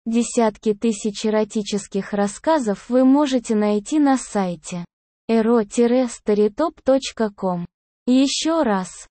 Десятки тысяч эротических рассказов вы можете найти на сайте ero-storytop.com. Еще раз,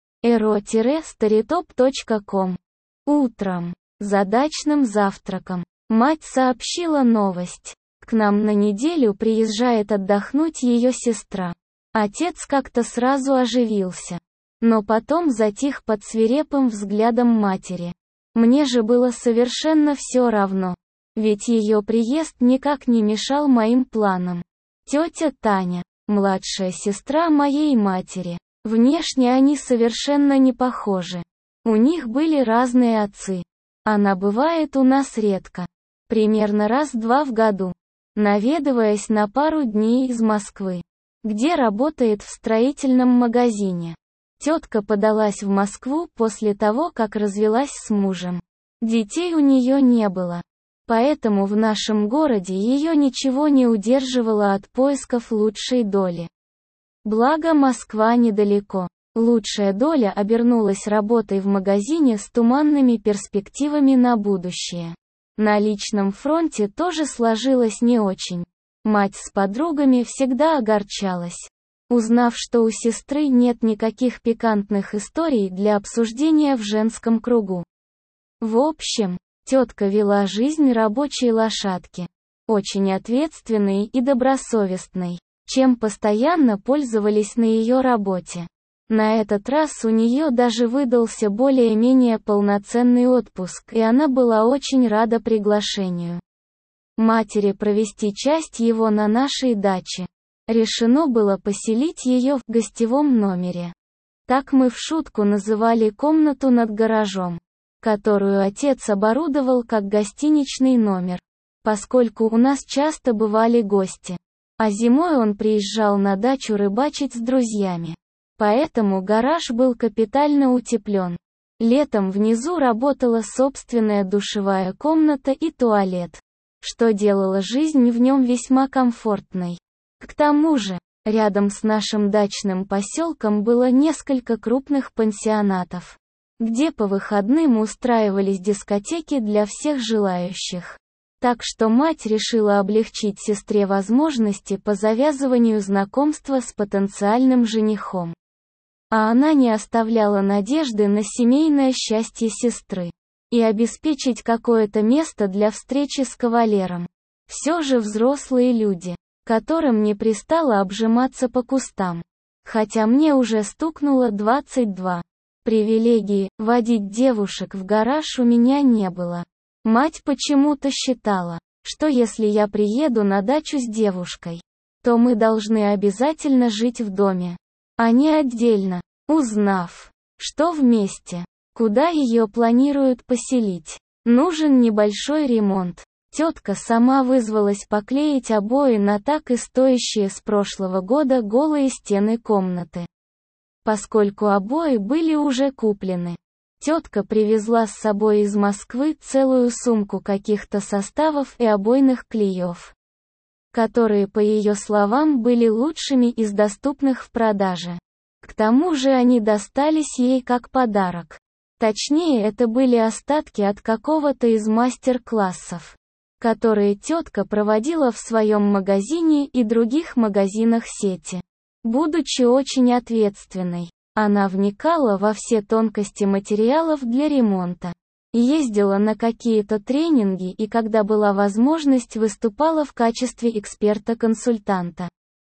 ero-storytop.com. Утром, за дачным завтраком, мать сообщила новость. К нам на неделю приезжает отдохнуть ее сестра. Отец как-то сразу оживился, но потом затих под свирепым взглядом матери. Мне же было совершенно все равно, ведь ее приезд никак не мешал моим планам. Тетя Таня, младшая сестра моей матери. Внешне они совершенно не похожи. У них были разные отцы. Она бывает у нас редко, примерно раз-два в году, наведываясь на пару дней из Москвы, где работает в строительном магазине. Тетка подалась в Москву после того, как развелась с мужем. Детей у нее не было, поэтому в нашем городе ее ничего не удерживало от поисков лучшей доли. Благо Москва недалеко. Лучшая доля обернулась работой в магазине с туманными перспективами на будущее. На личном фронте тоже сложилось не очень. Мать с подругами всегда огорчалась, узнав, что у сестры нет никаких пикантных историй для обсуждения в женском кругу. В общем, тетка вела жизнь рабочей лошадки, очень ответственной и добросовестной, чем постоянно пользовались на ее работе. На этот раз у нее даже выдался более-менее полноценный отпуск, и она была очень рада приглашению матери провести часть его на нашей даче. Решено было поселить ее в гостевом номере. Так мы в шутку называли комнату над гаражом, которую отец оборудовал как гостиничный номер, поскольку у нас часто бывали гости, а зимой он приезжал на дачу рыбачить с друзьями. Поэтому гараж был капитально утеплен. Летом внизу работала собственная душевая комната и туалет, что делало жизнь в нем весьма комфортной. К тому же, рядом с нашим дачным поселком было несколько крупных пансионатов, где по выходным устраивались дискотеки для всех желающих. Так что мать решила облегчить сестре возможности по завязыванию знакомства с потенциальным женихом. А она не оставляла надежды на семейное счастье сестры и обеспечить какое-то место для встречи с кавалером. Все же взрослые люди, которым не пристало обжиматься по кустам. Хотя мне уже стукнуло 22. Привилегии водить девушек в гараж у меня не было. Мать почему-то считала, что если я приеду на дачу с девушкой, то мы должны обязательно жить в доме, а не отдельно. Узнав, что вместе, куда ее планируют поселить, нужен небольшой ремонт, тетка сама вызвалась поклеить обои на так и стоящие с прошлого года голые стены комнаты. Поскольку обои были уже куплены, тетка привезла с собой из Москвы целую сумку каких-то составов и обойных клеев, которые, по ее словам, были лучшими из доступных в продаже. К тому же они достались ей как подарок. Точнее, это были остатки от какого-то из мастер-классов, которые тетка проводила в своем магазине и других магазинах сети. Будучи очень ответственной, она вникала во все тонкости материалов для ремонта, ездила на какие-то тренинги и, когда была возможность, выступала в качестве эксперта-консультанта,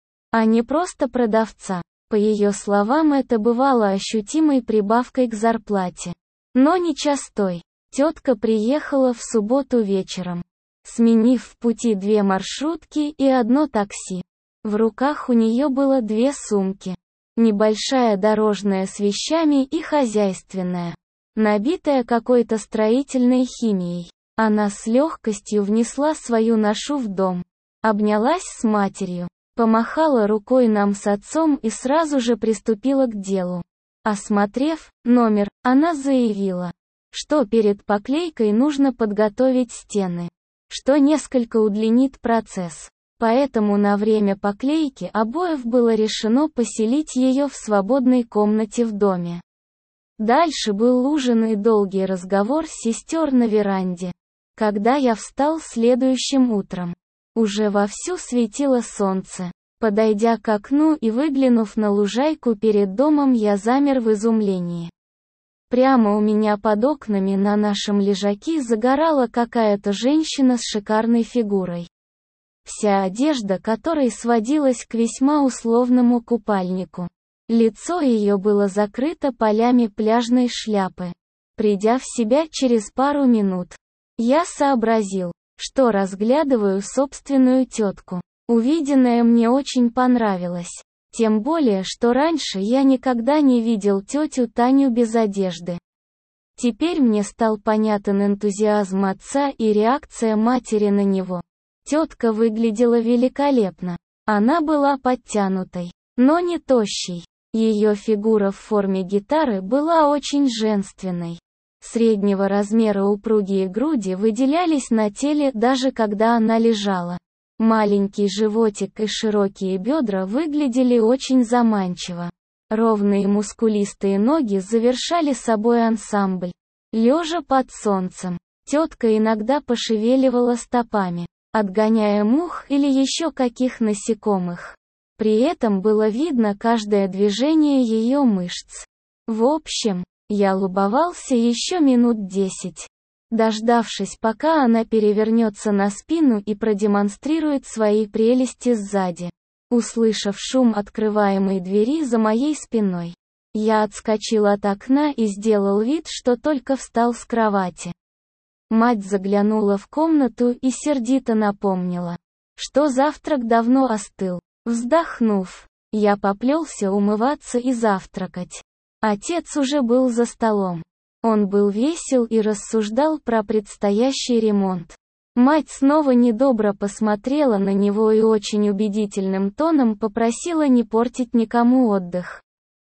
а не просто продавца. По ее словам, это бывало ощутимой прибавкой к зарплате. Но не частой. Тетка приехала в субботу вечером, сменив в пути 2 маршрутки и 1 такси. В руках у нее было 2 сумки. Небольшая дорожная с вещами и хозяйственная, набитая какой-то строительной химией. Она с легкостью внесла свою ношу в дом, обнялась с матерью, помахала рукой нам с отцом и сразу же приступила к делу. Осмотрев номер, она заявила, что перед поклейкой нужно подготовить стены, что несколько удлинит процесс. Поэтому на время поклейки обоев было решено поселить ее в свободной комнате в доме. Дальше был ужин и долгий разговор сестер на веранде. Когда я встал следующим утром, уже вовсю светило солнце. Подойдя к окну и выглянув на лужайку перед домом, я замер в изумлении. Прямо у меня под окнами на нашем лежаке загорала какая-то женщина с шикарной фигурой. Вся одежда которой сводилась к весьма условному купальнику. Лицо ее было закрыто полями пляжной шляпы. Придя в себя через пару минут, я сообразил, что разглядываю собственную тетку. Увиденное мне очень понравилось. Тем более, что раньше я никогда не видел тетю Таню без одежды. Теперь мне стал понятен энтузиазм отца и реакция матери на него. Тетка выглядела великолепно. Она была подтянутой, но не тощей. Ее фигура в форме гитары была очень женственной. Среднего размера упругие груди выделялись на теле даже когда она лежала. Маленький животик и широкие бедра выглядели очень заманчиво. Ровные мускулистые ноги завершали собой ансамбль. Лежа под солнцем, тетка иногда пошевеливала стопами, отгоняя мух или еще каких насекомых. При этом было видно каждое движение ее мышц. В общем, я любовался еще минут 10. Дождавшись, пока она перевернется на спину и продемонстрирует свои прелести сзади. Услышав шум открываемой двери за моей спиной, я отскочил от окна и сделал вид, что только встал с кровати. Мать заглянула в комнату и сердито напомнила, что завтрак давно остыл. Вздохнув, я поплелся умываться и завтракать. Отец уже был за столом. Он был весел и рассуждал про предстоящий ремонт. Мать снова недобро посмотрела на него и очень убедительным тоном попросила не портить никому отдых.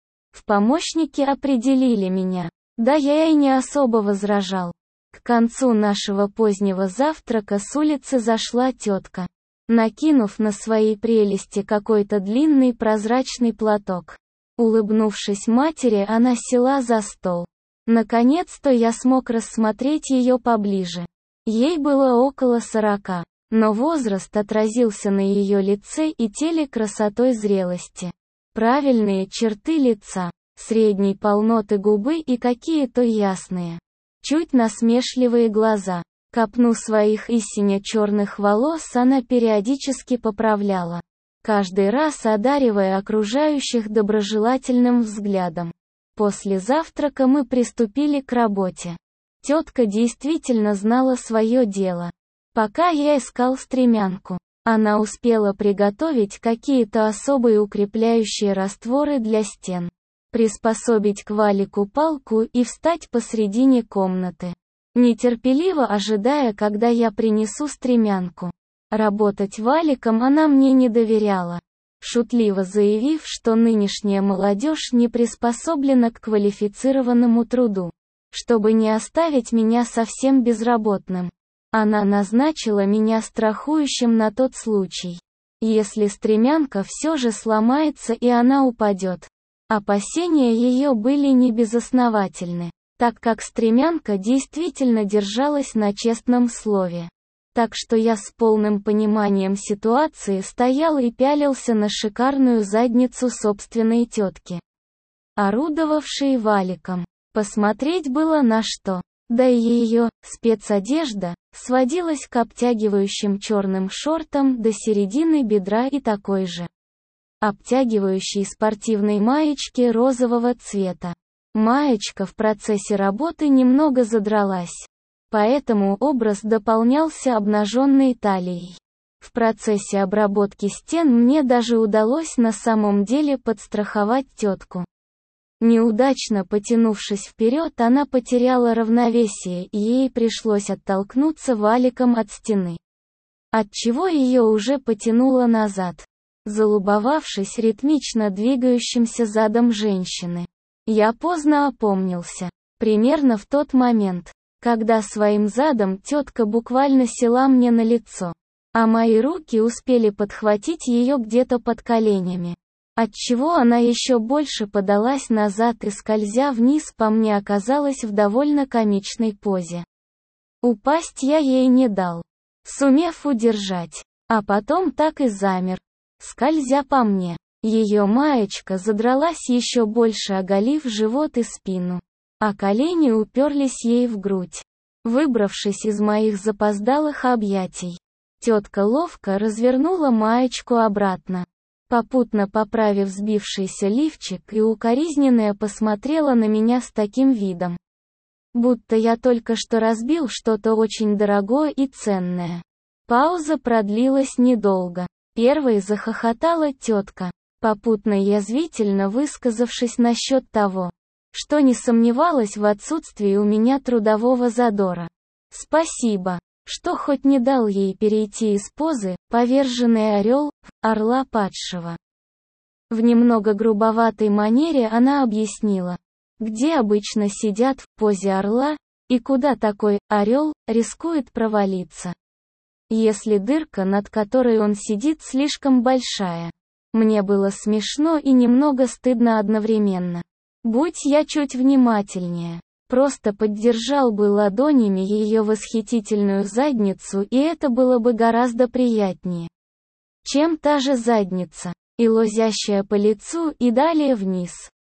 В помощники определили меня. Да я и не особо возражал. К концу нашего позднего завтрака с улицы зашла тетка, накинув на свои прелести какой-то длинный прозрачный платок. Улыбнувшись матери, она села за стол. Наконец-то я смог рассмотреть ее поближе. Ей было около 40, но возраст отразился на ее лице и теле красотой зрелости. Правильные черты лица, средней полноты губы и какие-то ясные, чуть насмешливые глаза. Копну своих истинно черных волос она периодически поправляла, каждый раз одаривая окружающих доброжелательным взглядом. После завтрака мы приступили к работе. Тетка действительно знала свое дело. Пока я искал стремянку, она успела приготовить какие-то особые укрепляющие растворы для стен, приспособить к валику палку и встать посредине комнаты, нетерпеливо ожидая, когда я принесу стремянку. Работать валиком она мне не доверяла, шутливо заявив, что нынешняя молодежь не приспособлена к квалифицированному труду. Чтобы не оставить меня совсем безработным, она назначила меня страхующим на тот случай, если стремянка все же сломается и она упадет. Опасения ее были не безосновательны, так как стремянка действительно держалась на честном слове. Так что я с полным пониманием ситуации стоял и пялился на шикарную задницу собственной тетки, орудовавшей валиком. Посмотреть было на что. Да и ее спецодежда сводилась к обтягивающим черным шортам до середины бедра и такой же обтягивающей спортивной маечке розового цвета. Маечка в процессе работы немного задралась, поэтому образ дополнялся обнаженной талией. В процессе обработки стен мне даже удалось на самом деле подстраховать тетку. Неудачно потянувшись вперед, она потеряла равновесие и ей пришлось оттолкнуться валиком от стены, отчего ее уже потянуло назад. Залюбовавшись ритмично двигающимся задом женщины, я поздно опомнился. Примерно в тот момент, когда своим задом тетка буквально села мне на лицо, а мои руки успели подхватить ее где-то под коленями, отчего она еще больше подалась назад и, скользя вниз по мне, оказалась в довольно комичной позе. Упасть я ей не дал, сумев удержать, а потом так и замер, скользя по мне. Ее маечка задралась еще больше, оголив живот и спину, а колени уперлись ей в грудь. Выбравшись из моих запоздалых объятий, тетка ловко развернула маечку обратно, попутно поправив сбившийся лифчик, и укоризненная посмотрела на меня с таким видом, будто я только что разбил что-то очень дорогое и ценное. Пауза продлилась недолго. Первой захохотала тетка, попутно язвительно высказавшись насчет того, что не сомневалась в отсутствии у меня трудового задора. Спасибо, что хоть не дал ей перейти из позы «поверженный орел» в «орла падшего». В немного грубоватой манере она объяснила, где обычно сидят в позе орла, и куда такой орел рискует провалиться, если дырка, над которой он сидит, слишком большая. Мне было смешно и немного стыдно одновременно. Будь я чуть внимательнее, просто поддержал бы ладонями ее восхитительную задницу, и это было бы гораздо приятнее, чем та же задница, и лозящая по лицу и далее вниз.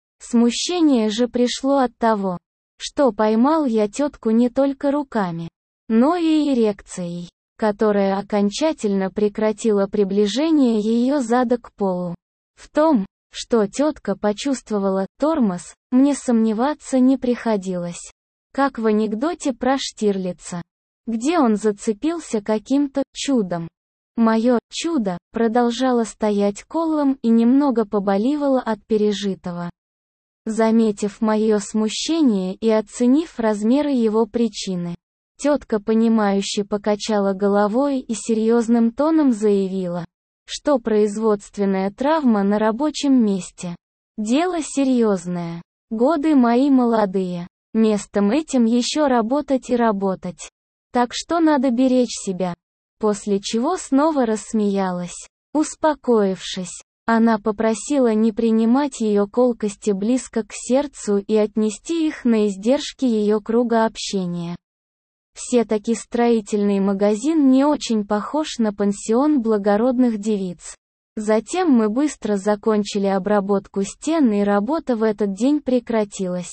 Смущение же пришло от того, что поймал я тетку не только руками, но и эрекцией, которая окончательно прекратила приближение ее зада к полу. В том, что тетка почувствовала тормоз, мне сомневаться не приходилось. Как в анекдоте про Штирлица, где он зацепился каким-то чудом. Мое чудо продолжало стоять колом и немного побаливало от пережитого. Заметив мое смущение и оценив размеры его причины, тетка понимающе покачала головой и серьезным тоном заявила, что производственная травма на рабочем месте – дело серьезное. Годы мои молодые, местом этим еще работать и работать. Так что надо беречь себя. После чего снова рассмеялась. Успокоившись, она попросила не принимать ее колкости близко к сердцу и отнести их на издержки ее круга общения. Все-таки строительный магазин не очень похож на пансион благородных девиц. Затем мы быстро закончили обработку стен, и работа в этот день прекратилась.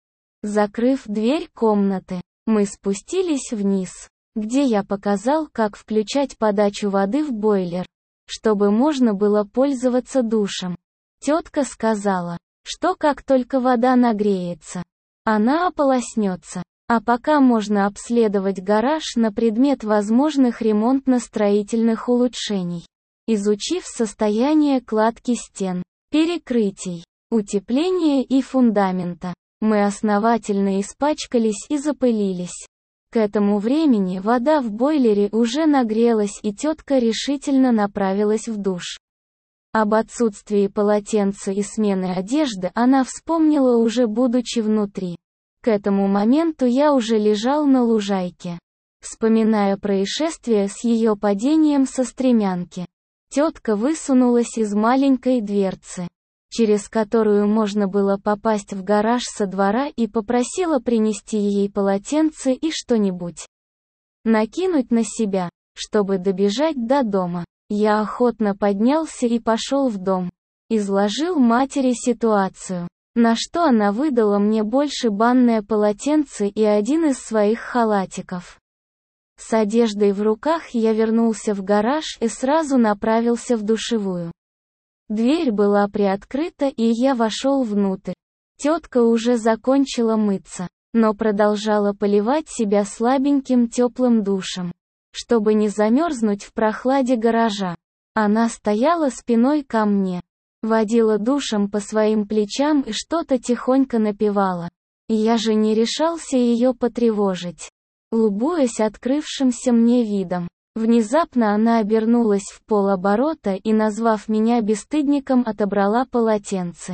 Закрыв дверь комнаты, мы спустились вниз, где я показал, как включать подачу воды в бойлер, чтобы можно было пользоваться душем. Тетка сказала, что как только вода нагреется, она ополоснется. А пока можно обследовать гараж на предмет возможных ремонтно-строительных улучшений, изучив состояние кладки стен, перекрытий, утепления и фундамента. Мы основательно испачкались и запылились. К этому времени вода в бойлере уже нагрелась, и тетка решительно направилась в душ. Об отсутствии полотенца и смены одежды она вспомнила уже будучи внутри. К этому моменту я уже лежал на лужайке, вспоминая происшествие с ее падением со стремянки. Тетка высунулась из маленькой дверцы, через которую можно было попасть в гараж со двора, и попросила принести ей полотенце и что-нибудь накинуть на себя, чтобы добежать до дома. Я охотно поднялся и пошел в дом. Изложил матери ситуацию, на что она выдала мне больше банное полотенце и один из своих халатиков. С одеждой в руках я вернулся в гараж и сразу направился в душевую. Дверь была приоткрыта, и я вошел внутрь. Тетка уже закончила мыться, но продолжала поливать себя слабеньким теплым душем, чтобы не замерзнуть в прохладе гаража. Она стояла спиной ко мне, водила душем по своим плечам и что-то тихонько напевала. Я же не решался ее потревожить, любуясь открывшимся мне видом. Внезапно она обернулась в полоборота и, назвав меня бесстыдником, отобрала полотенце.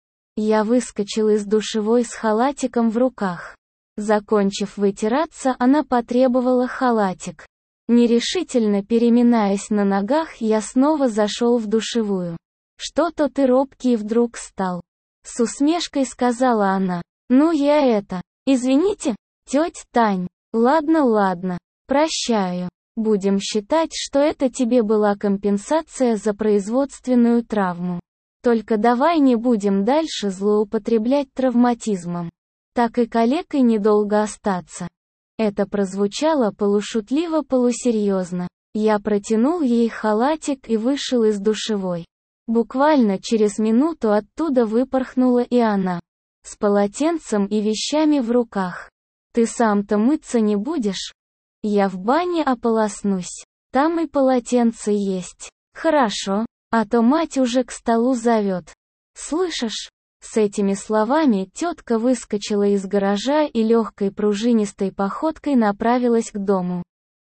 Я выскочил из душевой с халатиком в руках. Закончив вытираться, она потребовала халатик. Нерешительно переминаясь на ногах, я снова зашел в душевую. «Что-то ты робкий вдруг стал», — с усмешкой сказала она. «Ну я это... Извините, тетя Тань». Ладно, ладно, прощаю. Будем считать, что это тебе была компенсация за производственную травму. Только давай не будем дальше злоупотреблять травматизмом. Так и калекой недолго остаться. Это прозвучало полушутливо-полусерьезно. Я протянул ей халатик и вышел из душевой. Буквально через минуту оттуда выпорхнула и она. С полотенцем и вещами в руках. Ты сам-то мыться не будешь? Я в бане ополоснусь. Там и полотенце есть. Хорошо, а то мать уже к столу зовет. Слышишь? С этими словами тетка выскочила из гаража и легкой пружинистой походкой направилась к дому.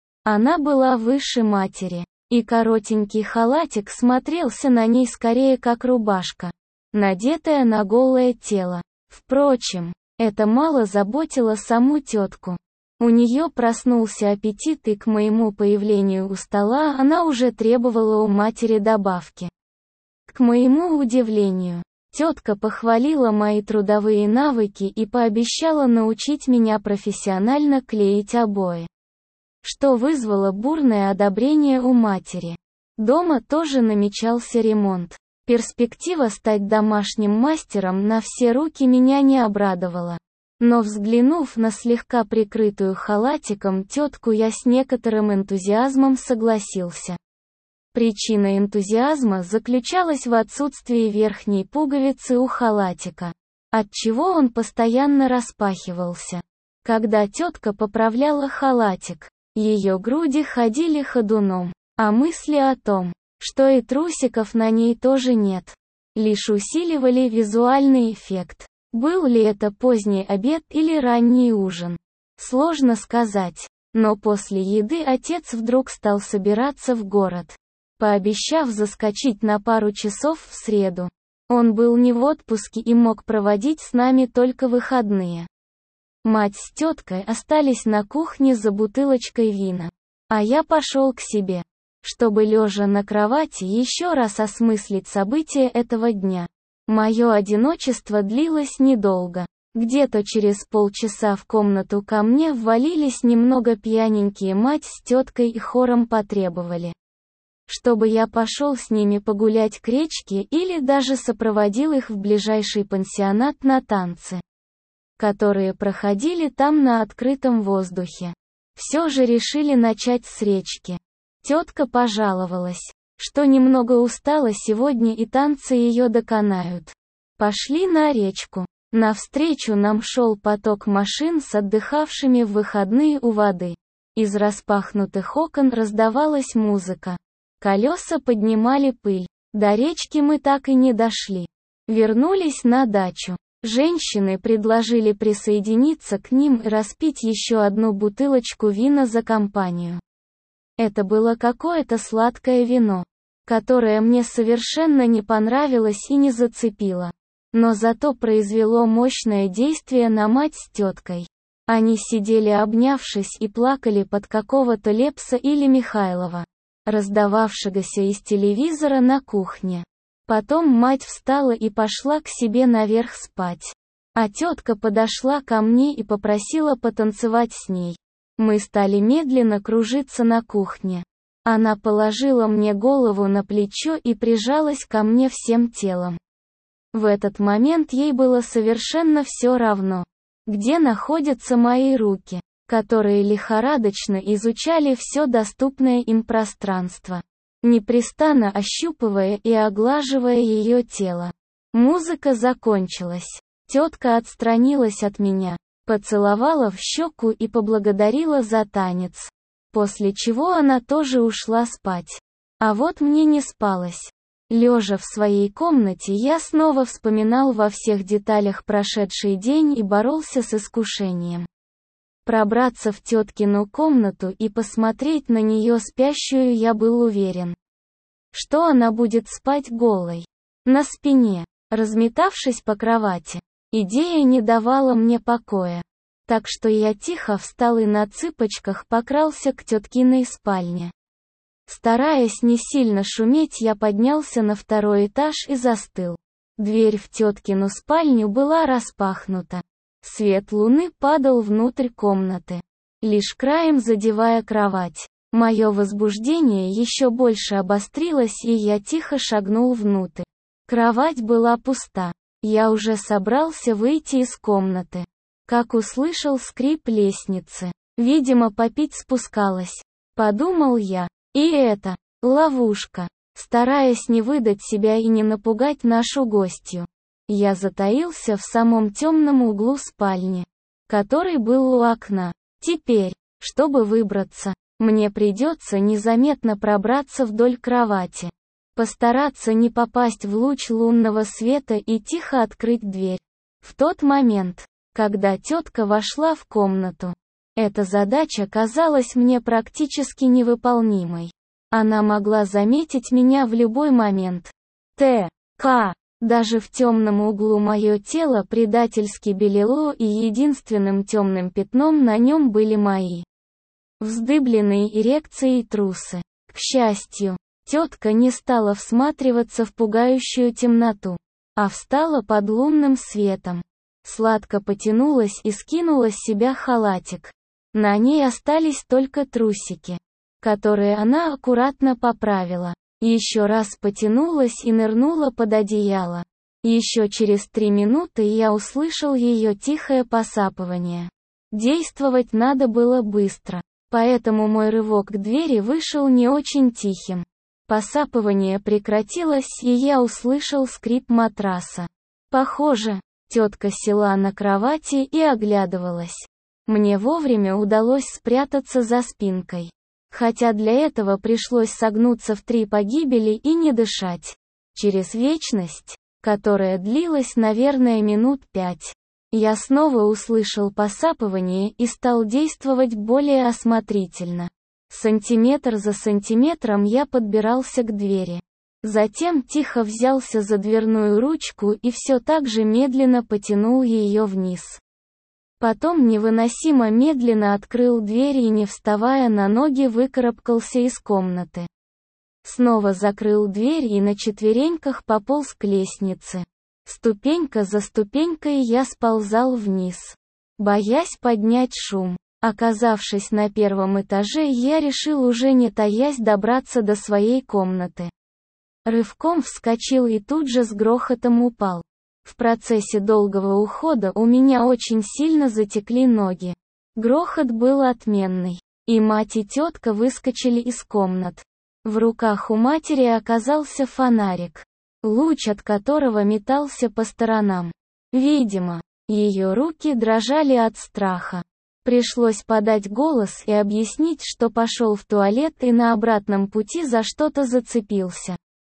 Она была выше матери, и коротенький халатик смотрелся на ней скорее как рубашка, надетая на голое тело. Впрочем, это мало заботило саму тетку. У нее проснулся аппетит, и к моему появлению у стола она уже требовала у матери добавки. К моему удивлению, тетка похвалила мои трудовые навыки и пообещала научить меня профессионально клеить обои, что вызвало бурное одобрение у матери. Дома тоже намечался ремонт. Перспектива стать домашним мастером на все руки меня не обрадовала. Но взглянув на слегка прикрытую халатиком тетку, я с некоторым энтузиазмом согласился. Причина энтузиазма заключалась в отсутствии верхней пуговицы у халатика, отчего он постоянно распахивался. Когда тетка поправляла халатик, ее груди ходили ходуном, а мысли о том, что и трусиков на ней тоже нет, лишь усиливали визуальный эффект. Был ли это поздний обед или ранний ужин? Сложно сказать, но после еды отец вдруг стал собираться в город, пообещав заскочить на пару часов в среду. Он был не в отпуске и мог проводить с нами только выходные. Мать с теткой остались на кухне за бутылочкой вина, а я пошел к себе, чтобы лежа на кровати еще раз осмыслить события этого дня. Мое одиночество длилось недолго. Где-то через полчаса в комнату ко мне ввалились немного пьяненькие мать с теткой и хором потребовали, чтобы я пошел с ними погулять к речке или даже сопроводил их в ближайший пансионат на танцы, которые проходили там на открытом воздухе. Все же решили начать с речки. Тетка пожаловалась, что немного устала сегодня и танцы ее доконают. Пошли на речку. Навстречу нам шел поток машин с отдыхавшими в выходные у воды. Из распахнутых окон раздавалась музыка. Колеса поднимали пыль. До речки мы так и не дошли. Вернулись на дачу. Женщины предложили присоединиться к ним и распить еще одну бутылочку вина за компанию. Это было какое-то сладкое вино, которое мне совершенно не понравилось и не зацепило. Но зато произвело мощное действие на мать с теткой. Они сидели обнявшись и плакали под какого-то Лепса или Михайлова, раздававшегося из телевизора на кухне. Потом мать встала и пошла к себе наверх спать. А тетка подошла ко мне и попросила потанцевать с ней. Мы стали медленно кружиться на кухне. Она положила мне голову на плечо и прижалась ко мне всем телом. В этот момент ей было совершенно все равно, где находятся мои руки, которые лихорадочно изучали все доступное им пространство, непрестанно ощупывая и оглаживая ее тело. Музыка закончилась. Тетка отстранилась от меня, поцеловала в щеку и поблагодарила за танец. После чего она тоже ушла спать. А вот мне не спалось. Лежа в своей комнате, я снова вспоминал во всех деталях прошедший день и боролся с искушением пробраться в теткину комнату и посмотреть на нее спящую. Я был уверен, что она будет спать голой, на спине, разметавшись по кровати. Идея не давала мне покоя. Так что я тихо встал и на цыпочках покрался к теткиной спальне. Стараясь не сильно шуметь, я поднялся на второй этаж и застыл. Дверь в теткину спальню была распахнута. Свет луны падал внутрь комнаты. лишь краем задевая кровать. Мое возбуждение еще больше обострилось, и я тихо шагнул внутрь. Кровать была пуста. Я уже собрался выйти из комнаты, как услышал скрип лестницы. Видимо, попить спускалась. Подумал я. И это ловушка. Стараясь не выдать себя и не напугать нашу гостью, я затаился в самом темном углу спальни, который был у окна. Теперь, чтобы выбраться, мне придется незаметно пробраться вдоль кровати, постараться не попасть в луч лунного света и тихо открыть дверь. В тот момент, когда тетка вошла в комнату, эта задача казалась мне практически невыполнимой. Она могла заметить меня в любой момент. Даже в темном углу мое тело предательски белело, и единственным темным пятном на нем были мои вздыбленные эрекцией трусы. К счастью, тетка не стала всматриваться в пугающую темноту, а встала под лунным светом. Сладко потянулась и скинула с себя халатик. На ней остались только трусики, которые она аккуратно поправила. Еще раз потянулась и нырнула под одеяло. Еще через 3 минуты я услышал ее тихое посапывание. Действовать надо было быстро, поэтому мой рывок к двери вышел не очень тихим. Посапывание прекратилось, и я услышал скрип матраса. Похоже, тетка села на кровати и оглядывалась. Мне вовремя удалось спрятаться за спинкой. Хотя для этого пришлось согнуться в 3 погибели и не дышать. Через вечность, которая длилась, наверное, минут 5, я снова услышал посапывание и стал действовать более осмотрительно. Сантиметр за сантиметром я подбирался к двери. Затем тихо взялся за дверную ручку и все так же медленно потянул ее вниз. Потом невыносимо медленно открыл дверь и, не вставая на ноги, выкарабкался из комнаты. Снова закрыл дверь и на четвереньках пополз к лестнице. Ступенька за ступенькой я сползал вниз, боясь поднять шум. Оказавшись на 1-м этаже, я решил уже не таясь добраться до своей комнаты. Рывком вскочил и тут же с грохотом упал. В процессе долгого ухода у меня очень сильно затекли ноги. Грохот был отменный, и мать и тетка выскочили из комнат. В руках у матери оказался фонарик, луч от которого метался по сторонам. Видимо, ее руки дрожали от страха. Пришлось подать голос и объяснить, что пошел в туалет и на обратном пути за что-то зацепился.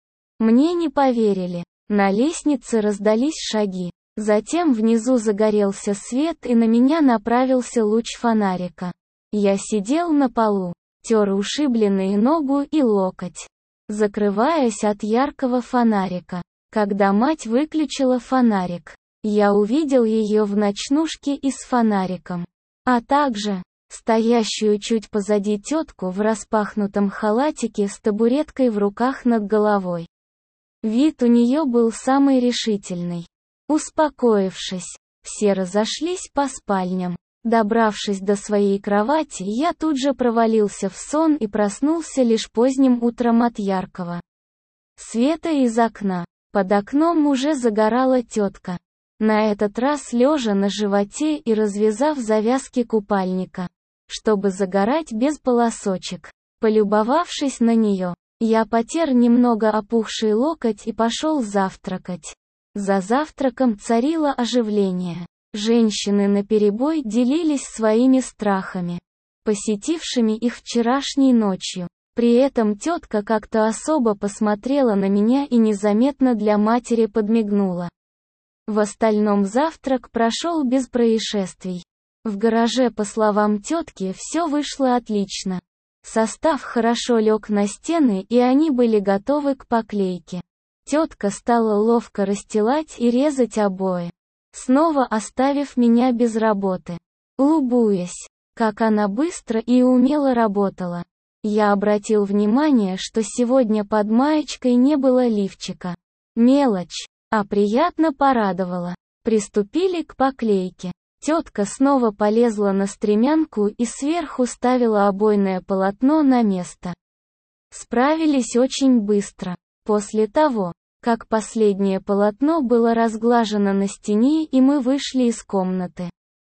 Мне не поверили. На лестнице раздались шаги. Затем внизу загорелся свет, и на меня направился луч фонарика. Я сидел на полу, тер ушибленные ногу и локоть, закрываясь от яркого фонарика. Когда мать выключила фонарик, я увидел ее в ночнушке и с фонариком, а также стоящую чуть позади тетку в распахнутом халатике с табуреткой в руках над головой. Вид у нее был самый решительный. Успокоившись, все разошлись по спальням. Добравшись до своей кровати, я тут же провалился в сон и проснулся лишь поздним утром от яркого света из окна. Под окном уже загорала тетка. На этот раз лежа на животе и развязав завязки купальника, чтобы загорать без полосочек. Полюбовавшись на нее, я потер немного опухший локоть и пошел завтракать. За завтраком царило оживление. Женщины наперебой делились своими страхами, посетившими их вчерашней ночью. При этом тетка как-то особо посмотрела на меня и незаметно для матери подмигнула. В остальном завтрак прошел без происшествий. В гараже, по словам тетки, все вышло отлично. Состав хорошо лег на стены, и они были готовы к поклейке. Тетка стала ловко расстилать и резать обои, снова оставив меня без работы. Лубуясь, как она быстро и умело работала, я обратил внимание, что сегодня под маечкой не было лифчика. Мелочь, а приятно порадовала. Приступили к поклейке. Тетка снова полезла на стремянку и сверху ставила обойное полотно на место. Справились очень быстро. После того, как последнее полотно было разглажено на стене и мы вышли из комнаты.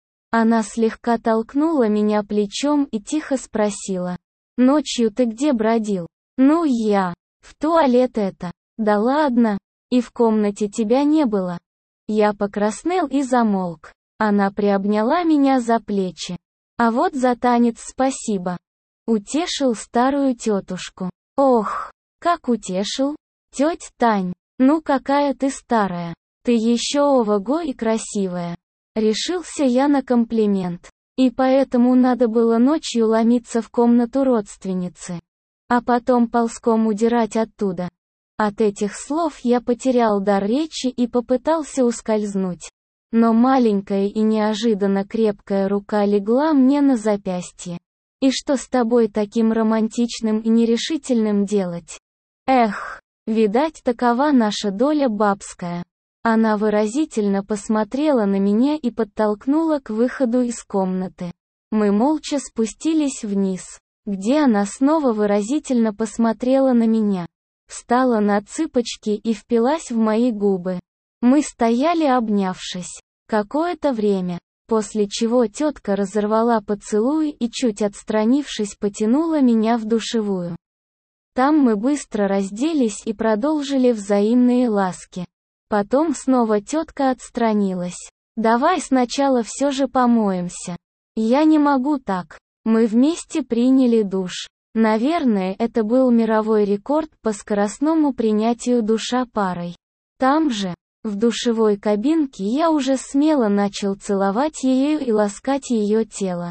Она слегка толкнула меня плечом и тихо спросила: «Ночью ты где бродил?» «Ну я. В туалет это». «Да ладно. И в комнате тебя не было». Я покраснел и замолк. Она приобняла меня за плечи. «А вот за танец спасибо». Утешил старую тетушку. «Ох, как утешил? Тетя Тань, ну какая ты старая. Ты еще ого-го и красивая». Решился я на комплимент. И поэтому надо было ночью ломиться в комнату родственницы. А потом ползком удирать оттуда. От этих слов я потерял дар речи и попытался ускользнуть. Но маленькая и неожиданно крепкая рука легла мне на запястье. «И что с тобой таким романтичным и нерешительным делать?» «Эх, видать, такова наша доля бабская». Она выразительно посмотрела на меня и подтолкнула к выходу из комнаты. Мы молча спустились вниз, где она снова выразительно посмотрела на меня. Встала на цыпочки и впилась в мои губы. Мы стояли обнявшись. Какое-то время, после чего тетка разорвала поцелуй и, чуть отстранившись, потянула меня в душевую. Там мы быстро разделись и продолжили взаимные ласки. Потом снова тетка отстранилась. «Давай сначала все же помоемся». «Я не могу так». Мы вместе приняли душ. Наверное, это был мировой рекорд по скоростному принятию душа парой. Там же, в душевой кабинке, я уже смело начал целовать ее и ласкать ее тело.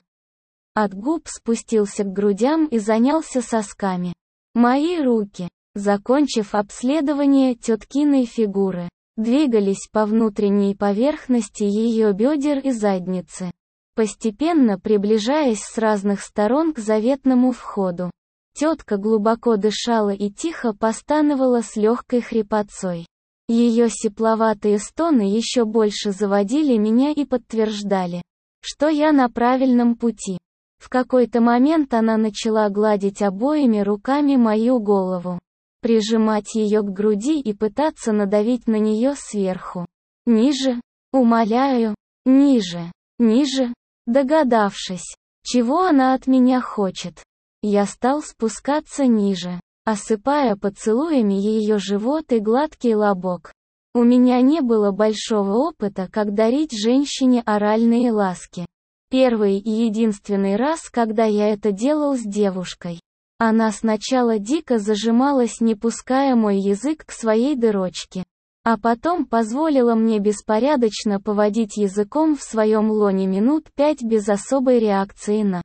От губ спустился к грудям и занялся сосками. Мои руки, закончив обследование теткиной фигуры, двигались по внутренней поверхности ее бедер и задницы, постепенно приближаясь с разных сторон к заветному входу. Тетка глубоко дышала и тихо постановала с легкой хрипотцой. Ее сипловатые стоны еще больше заводили меня и подтверждали, что я на правильном пути. В какой-то момент она начала гладить обоими руками мою голову, прижимать ее к груди и пытаться надавить на нее сверху. «Ниже, умоляю, ниже, ниже». Догадавшись, чего она от меня хочет, я стал спускаться ниже, осыпая поцелуями ее живот и гладкий лобок. У меня не было большого опыта, как дарить женщине оральные ласки. Первый и единственный раз, когда я это делал с девушкой. Она сначала дико зажималась, не пуская мой язык к своей дырочке. А потом позволила мне беспорядочно поводить языком в своем лоне минут 5 без особой реакции на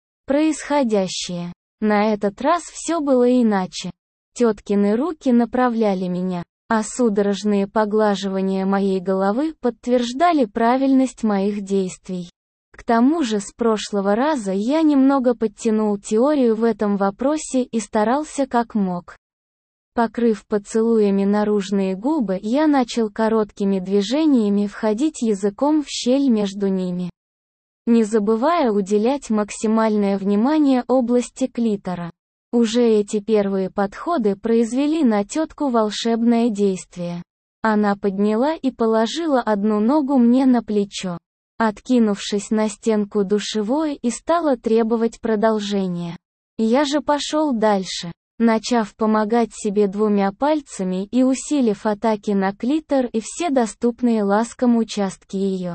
происходящее. На этот раз все было иначе. Теткины руки направляли меня, а судорожные поглаживания моей головы подтверждали правильность моих действий. К тому же с прошлого раза я немного подтянул теорию в этом вопросе и старался как мог. Покрыв поцелуями наружные губы, я начал короткими движениями входить языком в щель между ними, не забывая уделять максимальное внимание области клитора. Уже эти первые подходы произвели на тетку волшебное действие. Она подняла и положила одну ногу мне на плечо, откинувшись на стенку душевой, и стала требовать продолжения. Я же пошел дальше, начав помогать себе двумя пальцами и усилив атаки на клитор и все доступные ласкам участки ее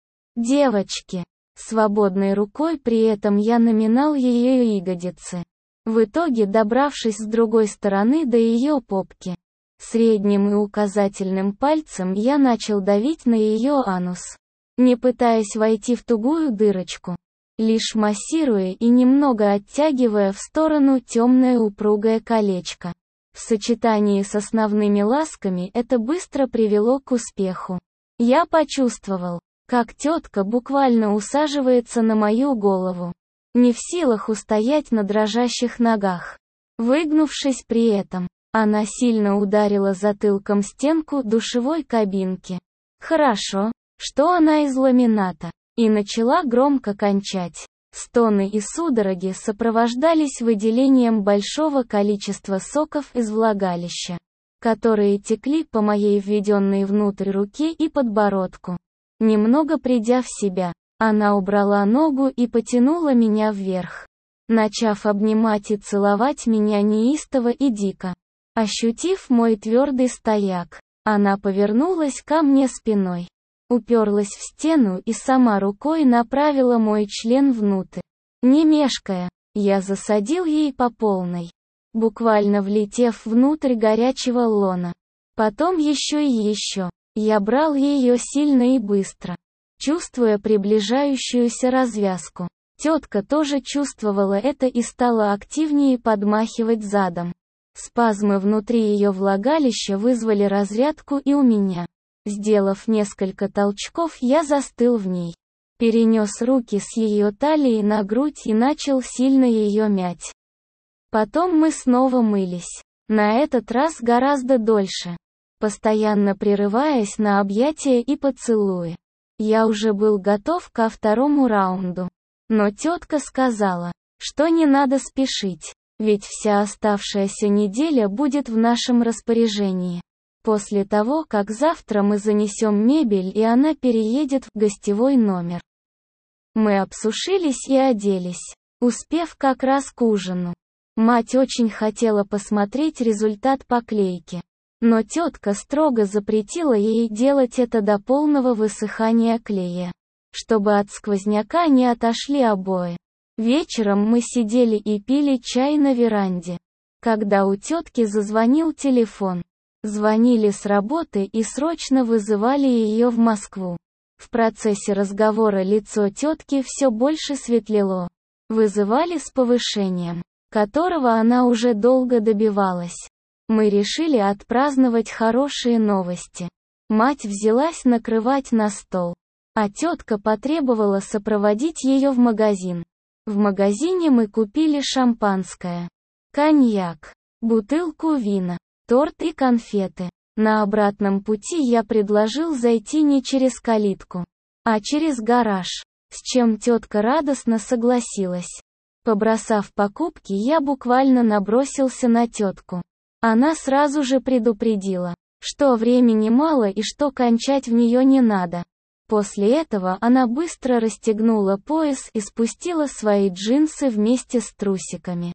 девочки. Свободной рукой при этом я наминал ее ягодицы, в итоге добравшись с другой стороны до ее попки. Средним и указательным пальцем я начал давить на ее анус, не пытаясь войти в тугую дырочку, лишь массируя и немного оттягивая в сторону темное упругое колечко. В сочетании с основными ласками это быстро привело к успеху. Я почувствовал, как тетка буквально усаживается на мою голову, не в силах устоять на дрожащих ногах. Выгнувшись при этом, она сильно ударила затылком стенку душевой кабинки. Хорошо, что она из ламината, и начала громко кончать. Стоны и судороги сопровождались выделением большого количества соков из влагалища, которые текли по моей введенной внутрь руке и подбородку. Немного придя в себя, она убрала ногу и потянула меня вверх, начав обнимать и целовать меня неистово и дико. Ощутив мой твердый стояк, она повернулась ко мне спиной, уперлась в стену и сама рукой направила мой член внутрь. Не мешкая, я засадил ей по полной, буквально влетев внутрь горячего лона. Потом еще и еще. Я брал ее сильно и быстро, чувствуя приближающуюся развязку. Тетка тоже чувствовала это и стала активнее подмахивать задом. Спазмы внутри ее влагалища вызвали разрядку и у меня. Сделав несколько толчков, я застыл в ней. Перенес руки с ее талии на грудь и начал сильно ее мять. Потом мы снова мылись. На этот раз гораздо дольше, постоянно прерываясь на объятия и поцелуи. Я уже был готов ко второму раунду. Но тетка сказала, что не надо спешить, ведь вся оставшаяся неделя будет в нашем распоряжении. После того, как завтра мы занесем мебель и она переедет в гостевой номер. Мы обсушились и оделись, успев как раз к ужину. Мать очень хотела посмотреть результат поклейки, но тетка строго запретила ей делать это до полного высыхания клея, чтобы от сквозняка не отошли обои. Вечером мы сидели и пили чай на веранде, когда у тетки зазвонил телефон. Звонили с работы и срочно вызывали ее в Москву. В процессе разговора лицо тетки все больше светлело. Вызывали с повышением, которого она уже долго добивалась. Мы решили отпраздновать хорошие новости. Мать взялась накрывать на стол, а тетка потребовала сопроводить ее в магазин. В магазине мы купили шампанское, коньяк, бутылку вина, торт и конфеты. На обратном пути я предложил зайти не через калитку, а через гараж, с чем тетка радостно согласилась. Побросав покупки, я буквально набросился на тетку. Она сразу же предупредила, что времени мало и что кончать в нее не надо. После этого она быстро расстегнула пояс и спустила свои джинсы вместе с трусиками.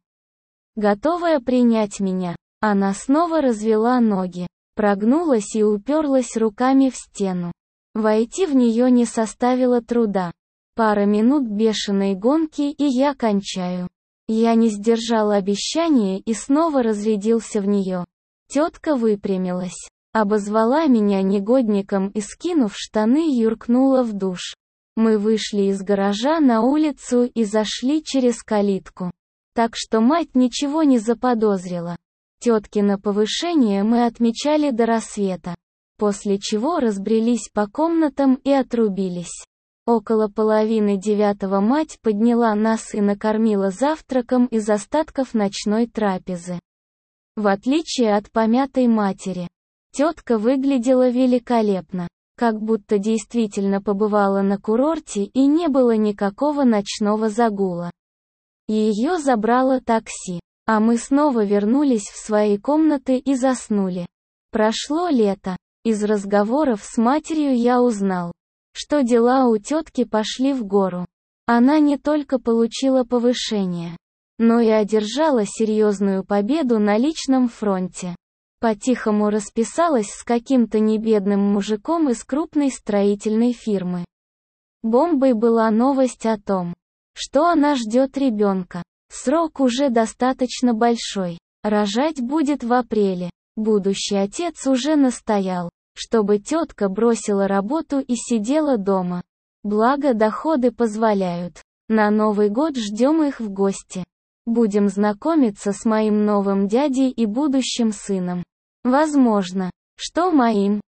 Готовая принять меня, она снова развела ноги, прогнулась и уперлась руками в стену. Войти в нее не составило труда. Пара минут бешеной гонки и я кончаю. Я не сдержал обещания и снова разрядился в нее. Тетка выпрямилась, обозвала меня негодником и, скинув штаны, юркнула в душ. Мы вышли из гаража на улицу и зашли через калитку. Так что мать ничего не заподозрила. Теткино повышение мы отмечали до рассвета, после чего разбрелись по комнатам и отрубились. Около 8:30 мать подняла нас и накормила завтраком из остатков ночной трапезы. В отличие от помятой матери, тетка выглядела великолепно, как будто действительно побывала на курорте и не было никакого ночного загула. Ее забрало такси, а мы снова вернулись в свои комнаты и заснули. Прошло лето. Из разговоров с матерью я узнал, что дела у тетки пошли в гору. Она не только получила повышение, но и одержала серьезную победу на личном фронте. По-тихому расписалась с каким-то небедным мужиком из крупной строительной фирмы. Бомбой была новость о том, что она ждет ребенка. Срок уже достаточно большой. Рожать будет в апреле. Будущий отец уже настоял, чтобы тетка бросила работу и сидела дома. Благо доходы позволяют. На Новый год ждем их в гости. Будем знакомиться с моим новым дядей и будущим сыном. Возможно, что моим.